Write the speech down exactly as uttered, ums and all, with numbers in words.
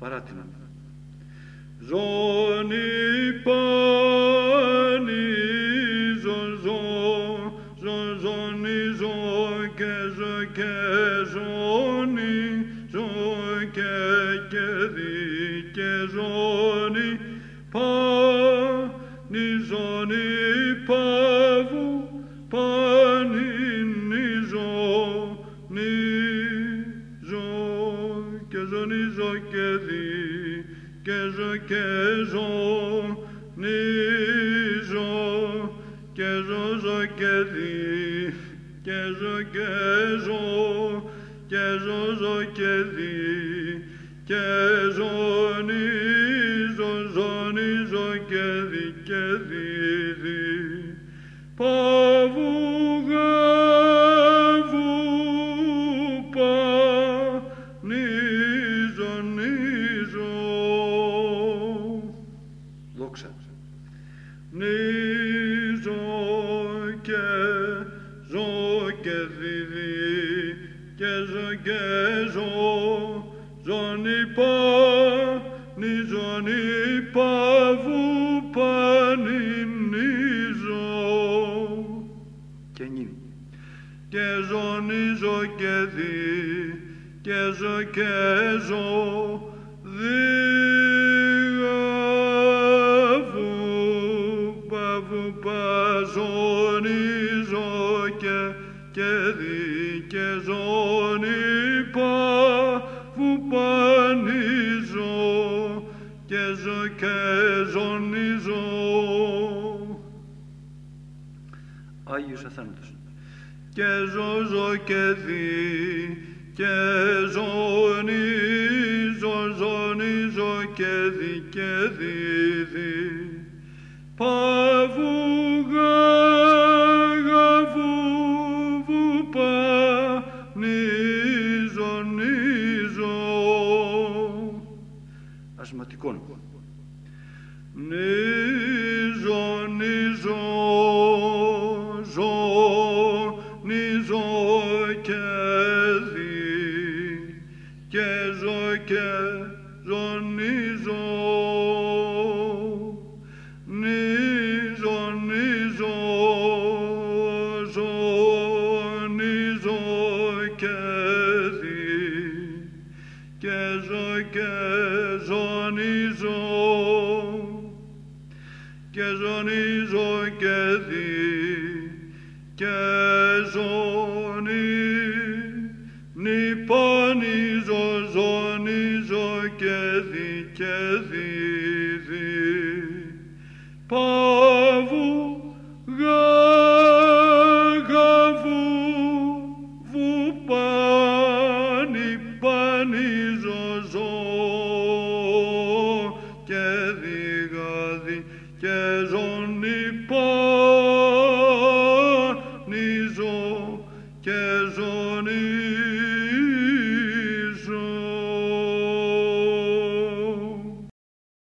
παράτημα. Ζώνη πάνη, ζω, ζω, ζω, ζώνη, ζω και ζω και ζώνη, ζω και και δι και ζώνη, πάνη, ζώνη, πάβου, πάνη, νη, ζώνη, ζω και ζώνη, ζω και δι και ζω και ζω, νη ζω, και ζω, ζω και δι, και ζω και ζω, και ζω, ζω και δι, και ζω, νη ζω, ζω, νη ζω και δι, και δι, δι. Παβου γαβου πα, νη ζω, νη ζω. Δόξα. Νη ζω και ζω και δι, δι, και ζω και ζω, ζώνη πα, νη ζώνη παβου πάνη, νη ζω. Και νυν. Και ζώνη ζω και δι, και ζω και ζω, δι γαβου παβου πα, ζώνη ζω και, και δι, και ζώνη παβου πάνη ζω, και ζω και ζώνη ζω. Άγιος Αθάνατος. Και ζω, ζω και δι, και ζώνη, ζω, ζώνη, ζω και δι, και δι, δι. Παβου γα, γαβου, βου, πα, νη, ζω, νη, ζω. Ασματικών. Νη ζω, νη ζω, ζω, νη ζω και δι, και ζω και ζω, νη ζω. Νη ζω, νη ζω, ζω, νη ζω και δι, και ζω και ζω, νη ζω. Και ζω, νη ζω και δι, και ζω, νη, νη πάνη ζω, ζω, νη ζω και δι, και δι, δι. Παβου γα, γαβου, βου, πάνη, πάνη ζω, ζω και δι, γα, δι, και ζώνη πάνη ζω, και ζω